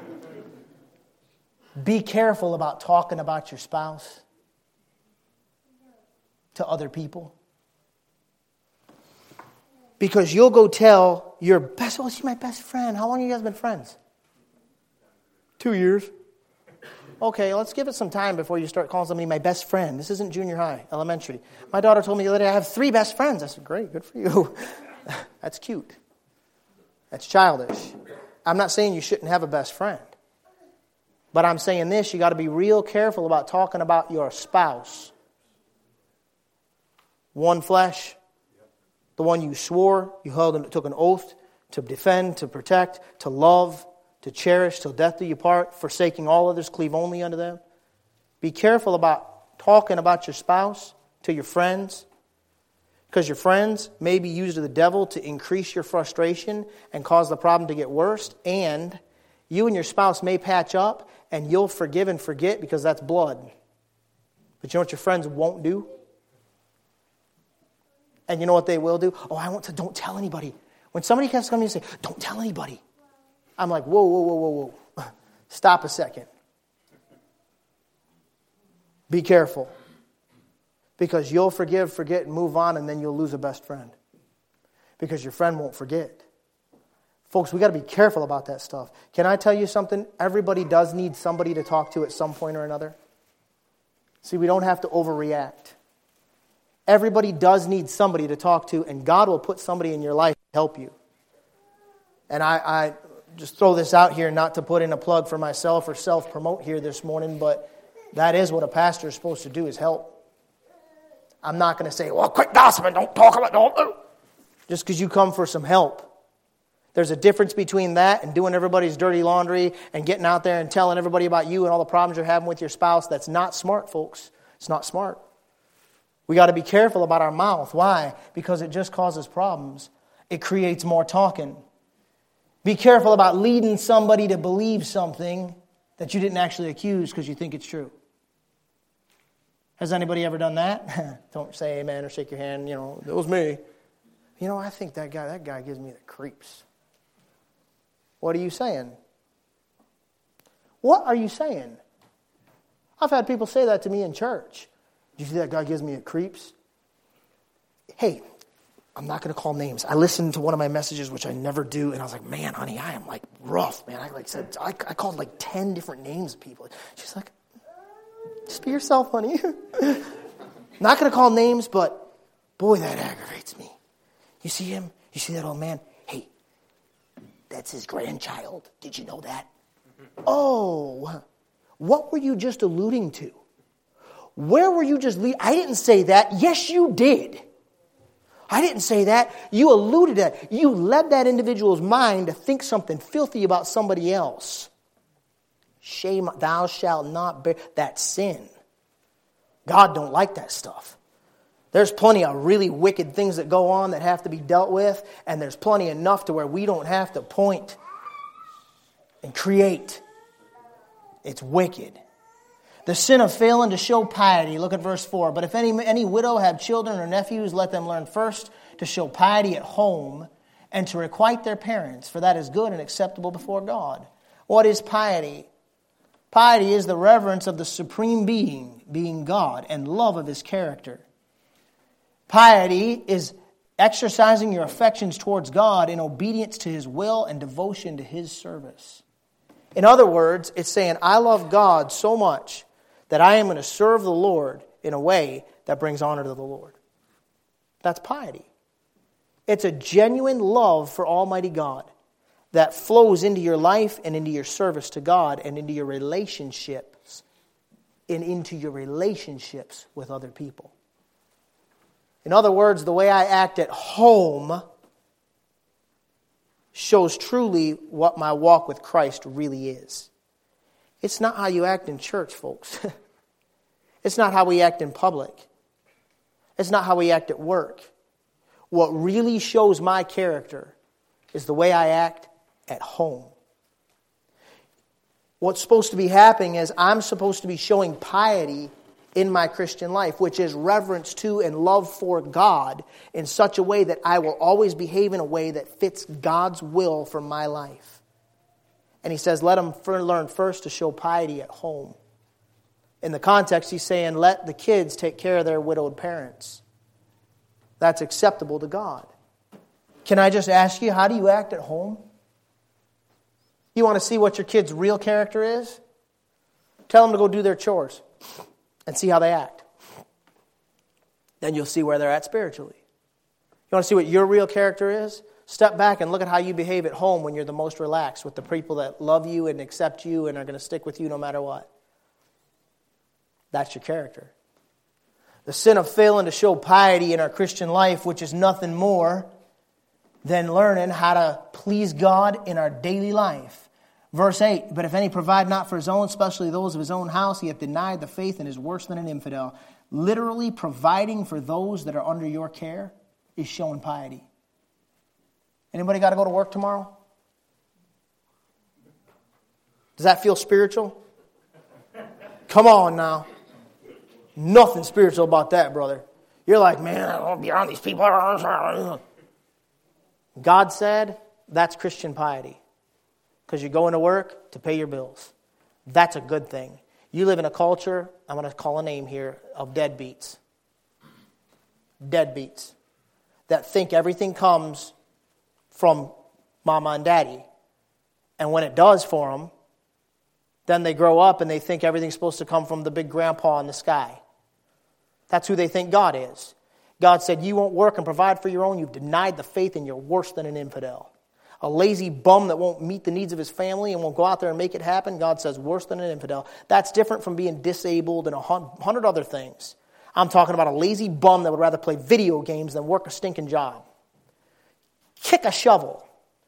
S1: Be careful about talking about your spouse to other people. Because you'll go tell your best, oh, she's my best friend. How long have you guys been friends? Two years. Okay, let's give it some time before you start calling somebody my best friend. This isn't junior high, elementary. My daughter told me the other day, I have three best friends. I said, great, good for you. That's cute. That's childish. I'm not saying you shouldn't have a best friend. But I'm saying this, you got to be real careful about talking about your spouse. One flesh. The one you swore, you held and took an oath to defend, to protect, to love, to cherish, till death do you part, forsaking all others, cleave only unto them. Be careful about talking about your spouse to your friends, because your friends may be used of the devil to increase your frustration and cause the problem to get worse, and you and your spouse may patch up, and you'll forgive and forget because that's blood. But you know what your friends won't do? And you know what they will do? Oh, I want to, don't tell anybody. When somebody comes to me and say, don't tell anybody. I'm like, whoa, whoa, whoa, whoa, whoa. Stop a second. Be careful. Because you'll forgive, forget, and move on, and then you'll lose a best friend. Because your friend won't forget. Folks, we got to be careful about that stuff. Can I tell you something? Everybody does need somebody to talk to at some point or another. See, we don't have to overreact. Everybody does need somebody to talk to, and God will put somebody in your life to help you. And I, I just throw this out here, not to put in a plug for myself or self-promote here this morning, but that is what a pastor is supposed to do, is help. I'm not going to say, well, quit gossiping, don't talk about it, just because you come for some help. There's a difference between that and doing everybody's dirty laundry and getting out there and telling everybody about you and all the problems you're having with your spouse. That's not smart, folks. It's not smart. We got to be careful about our mouth. Why? Because it just causes problems. It creates more talking. Be careful about leading somebody to believe something that you didn't actually accuse because you think it's true. Has anybody ever done that? Don't say amen or shake your hand. You know, it was me. You know, I think that guy, that guy gives me the creeps. What are you saying? What are you saying? I've had people say that to me in church. You see that guy gives me the creeps? Hey, I'm not going to call names. I listened to one of my messages, which I never do, and I was like, man, honey, I am like rough, man. I like said, I, I called like ten different names of people. She's like, just be yourself, honey. Not going to call names, but boy, that aggravates me. You see him? You see that old man? Hey, that's his grandchild. Did you know that? Oh, what were you just alluding to? Where were you just leading? I didn't say that. Yes, you did. I didn't say that. You alluded to that. You led that individual's mind to think something filthy about somebody else. Shame, thou shalt not bear. That's sin. God don't like that stuff. There's plenty of really wicked things that go on that have to be dealt with, and there's plenty enough to where we don't have to point and create. It's wicked. The sin of failing to show piety. Look at verse four. But if any, any widow have children or nephews, let them learn first to show piety at home and to requite their parents, for that is good and acceptable before God. What is piety? Piety is the reverence of the supreme being, being God, and love of his character. Piety is exercising your affections towards God in obedience to his will and devotion to his service. In other words, it's saying, I love God so much that I am going to serve the Lord in a way that brings honor to the Lord. That's piety. It's a genuine love for Almighty God that flows into your life and into your service to God and into your relationships and into your relationships with other people. In other words, the way I act at home shows truly what my walk with Christ really is. It's not how you act in church, folks. It's not how we act in public. It's not how we act at work. What really shows my character is the way I act at home. What's supposed to be happening is I'm supposed to be showing piety in my Christian life, which is reverence to and love for God in such a way that I will always behave in a way that fits God's will for my life. And he says, let them learn first to show piety at home. In the context, he's saying, let the kids take care of their widowed parents. That's acceptable to God. Can I just ask you, how do you act at home? You want to see what your kid's real character is? Tell them to go do their chores and see how they act. Then you'll see where they're at spiritually. You want to see what your real character is? Step back and look at how you behave at home when you're the most relaxed with the people that love you and accept you and are going to stick with you no matter what. That's your character. The sin of failing to show piety in our Christian life, which is nothing more than learning how to please God in our daily life. Verse eight, but if any provide not for his own, especially those of his own house, he hath denied the faith and is worse than an infidel. Literally providing for those that are under your care is showing piety. Anybody got to go to work tomorrow? Does that feel spiritual? Come on now. Nothing spiritual about that, brother. You're like, man, I don't want to be around these people. God said that's Christian piety. Because you're going to work to pay your bills. That's a good thing. You live in a culture, I'm going to call a name here, of deadbeats. Deadbeats. That think everything comes from mama and daddy. And when it does for them, then they grow up and they think everything's supposed to come from the big grandpa in the sky. That's who they think God is. God said, you won't work and provide for your own. You've denied the faith and you're worse than an infidel. A lazy bum that won't meet the needs of his family and won't go out there and make it happen, God says, worse than an infidel. That's different from being disabled and a hundred other things. I'm talking about a lazy bum that would rather play video games than work a stinking job. Kick a shovel.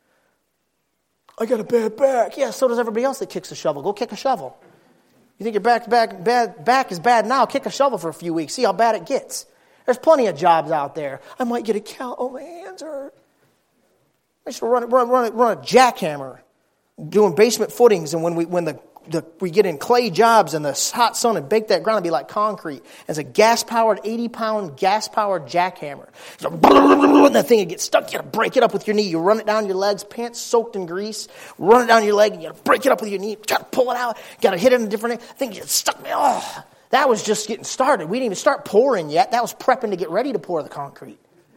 S1: I got a bad back. Yeah, so does everybody else that kicks a shovel. Go kick a shovel. You think your back, back, bad, back is bad now? Kick a shovel for a few weeks. See how bad it gets. There's plenty of jobs out there. I might get a cow. Oh, my hands hurt. I used to run, run, run, run a jackhammer doing basement footings, and when we when the, the we get in clay jobs and the hot sun and bake that ground, it'd be like concrete. As a gas-powered, eighty-pound gas-powered jackhammer. So, and that thing would get stuck. You got to break it up with your knee. You run it down your legs, pants soaked in grease. Run it down your leg, and you got to break it up with your knee. You got to pull it out. You got to hit it in a different thing. It stuck me. Oh, that was just getting started. We didn't even start pouring yet. That was prepping to get ready to pour the concrete.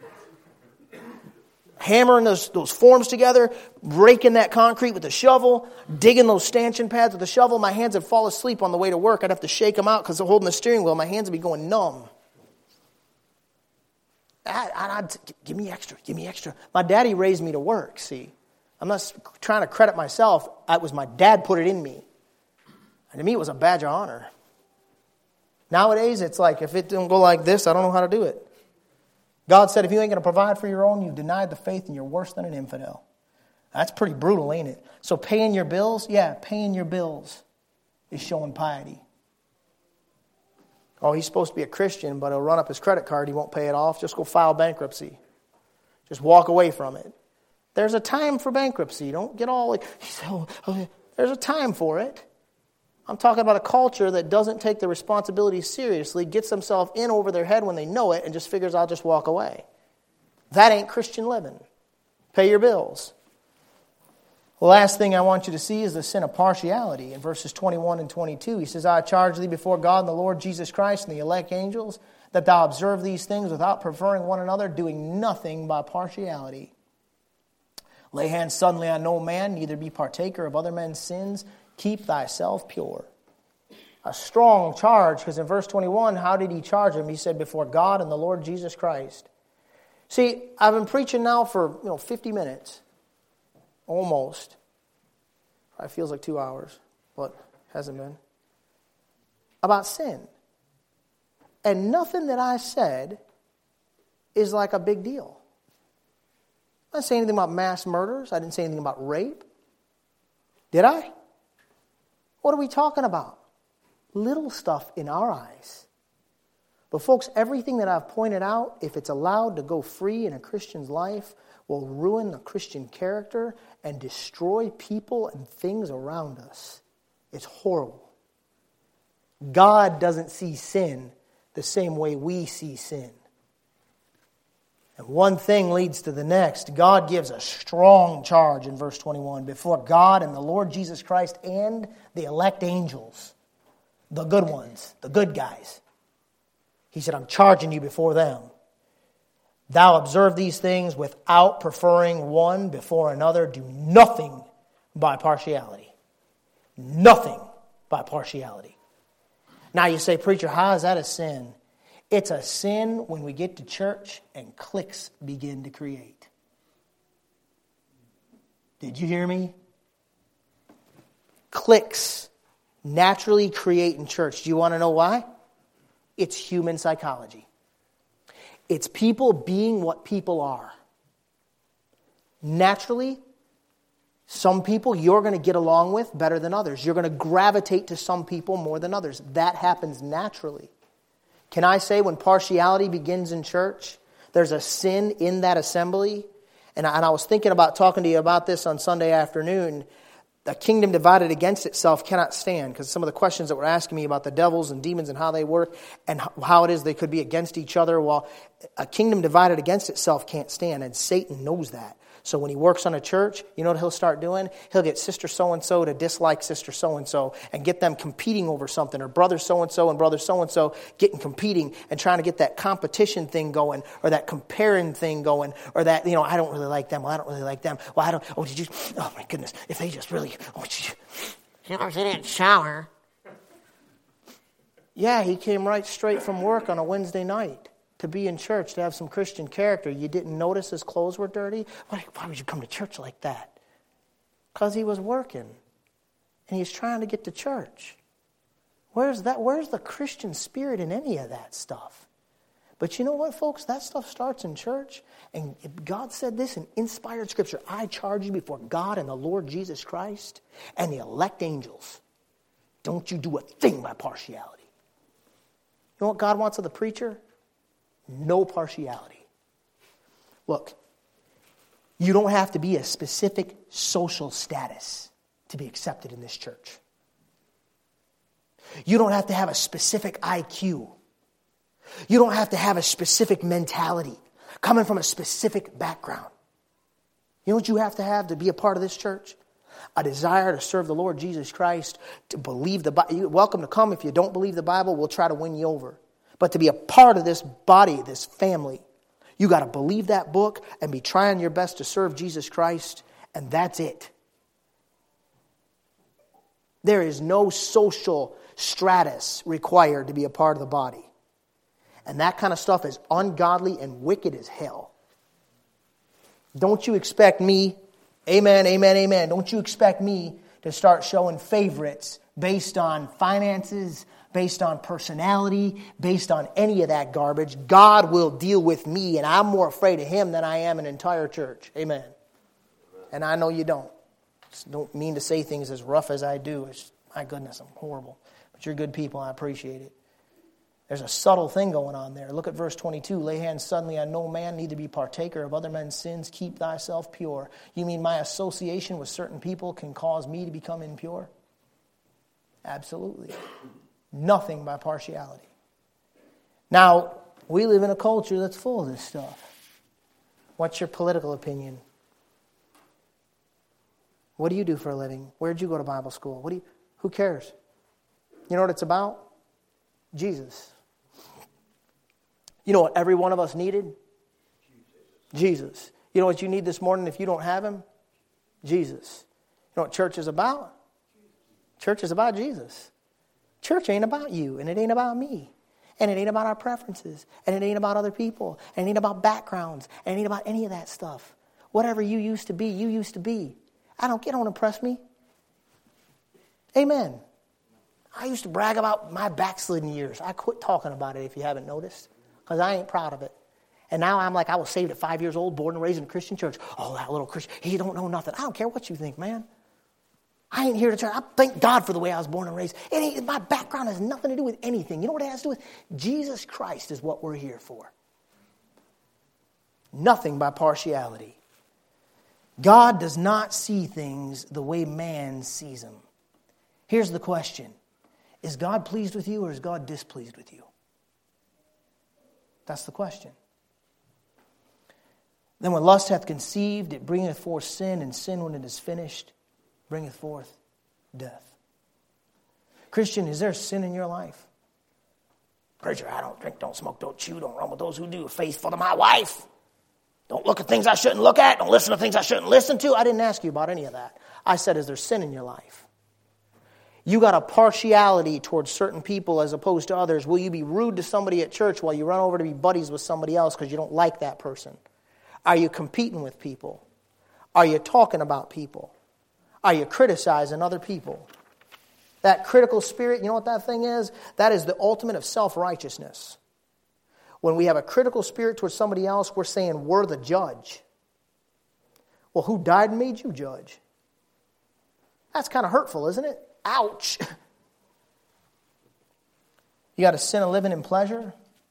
S1: Hammering those, those forms together, breaking that concrete with a shovel, digging those stanchion pads with a shovel. My hands would fall asleep on the way to work. I'd have to shake them out because they're holding the steering wheel. My hands would be going numb. I, I, I'd, give me extra, give me extra. My daddy raised me to work, see. I'm not trying to credit myself. It was my dad put it in me. And to me, it was a badge of honor. Nowadays, it's like, if it don't go like this, I don't know how to do it. God said, if you ain't going to provide for your own, you've denied the faith and you're worse than an infidel. That's pretty brutal, ain't it? So paying your bills, yeah, paying your bills is showing piety. Oh, he's supposed to be a Christian, but he'll run up his credit card, he won't pay it off. Just go file bankruptcy. Just walk away from it. There's a time for bankruptcy. Don't get all like, oh, there's a time for it. I'm talking about a culture that doesn't take the responsibility seriously, gets themselves in over their head when they know it, and just figures, I'll just walk away. That ain't Christian living. Pay your bills. The last thing I want you to see is the sin of partiality. In verses twenty-one and twenty-two, he says, I charge thee before God and the Lord Jesus Christ and the elect angels, that thou observe these things without preferring one another, doing nothing by partiality. Lay hands suddenly on no man, neither be partaker of other men's sins. Keep thyself pure. A strong charge, because in verse twenty-one, how did he charge him? He said, before God and the Lord Jesus Christ. See, I've been preaching now for you know fifty minutes. Almost. It feels like two hours, but hasn't been. About sin. And nothing that I said is like a big deal. I didn't say anything about mass murders. I didn't say anything about rape. Did I? What are we talking about? Little stuff in our eyes. But folks, everything that I've pointed out, if it's allowed to go free in a Christian's life, will ruin the Christian character and destroy people and things around us. It's horrible. God doesn't see sin the same way we see sin. And one thing leads to the next. God gives a strong charge in verse twenty-one. Before God and the Lord Jesus Christ and the elect angels. The good ones. The good guys. He said, I'm charging you before them. Thou observe these things without preferring one before another. Do nothing by partiality. Nothing by partiality. Now you say, preacher, how is that a sin? It's a sin when we get to church and cliques begin to create. Did you hear me? Cliques naturally create in church. Do you want to know why? It's human psychology. It's people being what people are. Naturally, some people you're going to get along with better than others. You're going to gravitate to some people more than others. That happens naturally. Can I say when partiality begins in church, there's a sin in that assembly? And I, and I was thinking about talking to you about this on Sunday afternoon. A kingdom divided against itself cannot stand, because some of the questions that were asking me about the devils and demons and how they work and how it is they could be against each other. Well, a kingdom divided against itself can't stand, and Satan knows that. So when he works on a church, you know what he'll start doing? He'll get sister so-and-so to dislike sister so-and-so and get them competing over something, or brother so-and-so and brother so-and-so getting competing and trying to get that competition thing going, or that comparing thing going, or that, you know, I don't really like them. Well, I don't really like them. Well, I don't, oh, did you, oh my goodness, if they just really, oh, did you, you know, they didn't shower. Yeah, he came right straight from work on a Wednesday night to be in church, to have some Christian character. You didn't notice his clothes were dirty? Why, why would you come to church like that? Because he was working. And he's trying to get to church. Where's that? Where's the Christian spirit in any of that stuff? But you know what, folks? That stuff starts in church. And God said this in inspired scripture. I charge you before God and the Lord Jesus Christ and the elect angels. Don't you do a thing by partiality. You know what God wants of the preacher? No partiality. Look, you don't have to be a specific social status to be accepted in this church. You don't have to have a specific I Q. You don't have to have a specific mentality, coming from a specific background. You know what you have to have to be a part of this church? A desire to serve the Lord Jesus Christ, to believe the Bible. You're welcome to come. If you don't believe the Bible, we'll try to win you over. But to be a part of this body, this family, you got to believe that book and be trying your best to serve Jesus Christ, and that's it. There is no social stratus required to be a part of the body. And that kind of stuff is ungodly and wicked as hell. Don't you expect me, amen, amen, amen, don't you expect me to start showing favorites based on finances, based on personality, based on any of that garbage. God will deal with me, and I'm more afraid of Him than I am an entire church. Amen. And I know you don't. Just don't mean to say things as rough as I do. It's, my goodness, I'm horrible. But you're good people, I appreciate it. There's a subtle thing going on there. Look at verse twenty-two. Lay hands suddenly on no man, neither be partaker of other men's sins. Keep thyself pure. You mean my association with certain people can cause me to become impure? Absolutely. Nothing by partiality. Now, we live in a culture that's full of this stuff. What's your political opinion? What do you do for a living? Where'd you go to Bible school? What do you, who cares? You know what it's about? Jesus. You know what every one of us needed? Jesus. You know what you need this morning if you don't have him? Jesus. You know what church is about? Church is about Jesus. Church ain't about you, and it ain't about me. And it ain't about our preferences. And it ain't about other people. And it ain't about backgrounds. And it ain't about any of that stuff. Whatever you used to be, you used to be. I don't, it don't impress me. Amen. I used to brag about my backslidden years. I quit talking about it if you haven't noticed. Because I ain't proud of it. And now I'm like, I was saved at five years old, born and raised in a Christian church. Oh, that little Christian, he don't know nothing. I don't care what you think, man. I ain't here to try. I thank God for the way I was born and raised. It ain't, my background has nothing to do with anything. You know what it has to do with? Jesus Christ is what we're here for. Nothing by partiality. God does not see things the way man sees them. Here's the question. Is God pleased with you or is God displeased with you? That's the question. Then when lust hath conceived, it bringeth forth sin, and sin, when it is finished, bringeth forth death. Christian, is there sin in your life? Preacher, I don't drink, don't smoke, don't chew, don't run with those who do. Faithful to my wife. Don't look at things I shouldn't look at. Don't listen to things I shouldn't listen to. I didn't ask you about any of that. I said, is there sin in your life? You got a partiality towards certain people as opposed to others. Will you be rude to somebody at church while you run over to be buddies with somebody else because you don't like that person? Are you competing with people? Are you talking about people? Are you criticizing other people? That critical spirit, you know what that thing is? That is the ultimate of self-righteousness. When we have a critical spirit towards somebody else, we're saying we're the judge. Well, who died and made you judge? That's kind of hurtful, isn't it? Ouch. You got a sin of living in pleasure?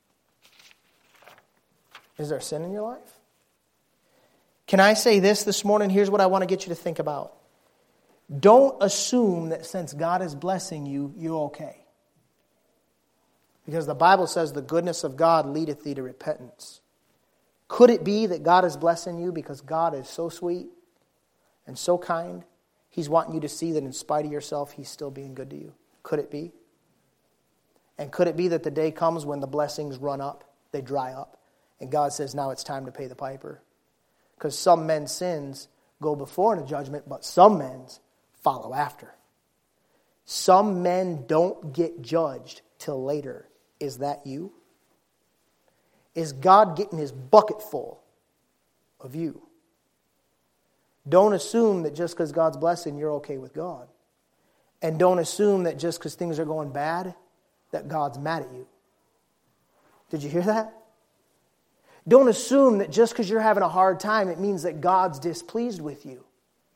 S1: Is there sin in your life? Can I say this this morning? Here's what I want to get you to think about. Don't assume that since God is blessing you, you're okay. Because the Bible says the goodness of God leadeth thee to repentance. Could it be that God is blessing you because God is so sweet and so kind? He's wanting you to see that in spite of yourself, He's still being good to you. Could it be? And could it be that the day comes when the blessings run up, they dry up, and God says, now it's time to pay the piper? Because some men's sins go before in a judgment, but some men's follow after. Some men don't get judged till later. Is that you? Is God getting His bucket full of you? Don't assume that just because God's blessing, you're okay with God. And don't assume that just because things are going bad, that God's mad at you. Did you hear that? Don't assume that just because you're having a hard time, it means that God's displeased with you.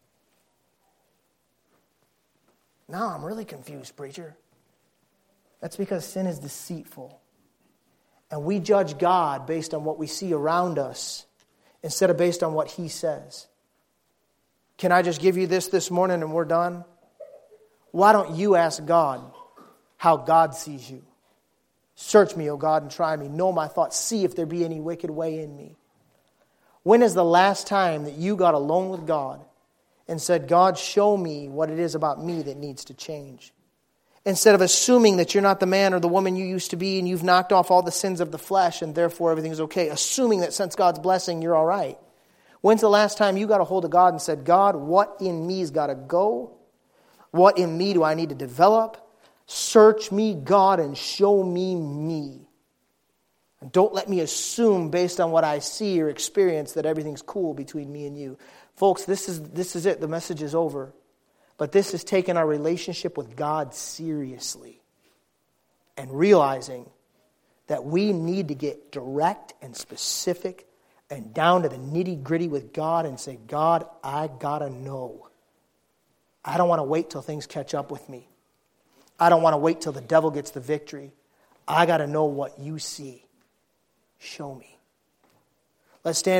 S1: Now I'm really confused, preacher. That's because sin is deceitful. And we judge God based on what we see around us instead of based on what He says. Can I just give you this this morning and we're done? Why don't you ask God how God sees you? Search me, O God, and try me. Know my thoughts. See if there be any wicked way in me. When is the last time that you got alone with God and said, God, show me what it is about me that needs to change? Instead of assuming that you're not the man or the woman you used to be and you've knocked off all the sins of the flesh and therefore everything's okay. Assuming that since God's blessing, you're all right. When's the last time you got a hold of God and said, God, what in me's got to go? What in me do I need to develop? Search me, God, and show me me. And don't let me assume based on what I see or experience that everything's cool between me and you. Folks, this is this is it. The message is over. But this is taking our relationship with God seriously and realizing that we need to get direct and specific and down to the nitty-gritty with God and say, God, I gotta know. I don't want to wait till things catch up with me. I don't want to wait till the devil gets the victory. I gotta know what you see. Show me. Let's stand.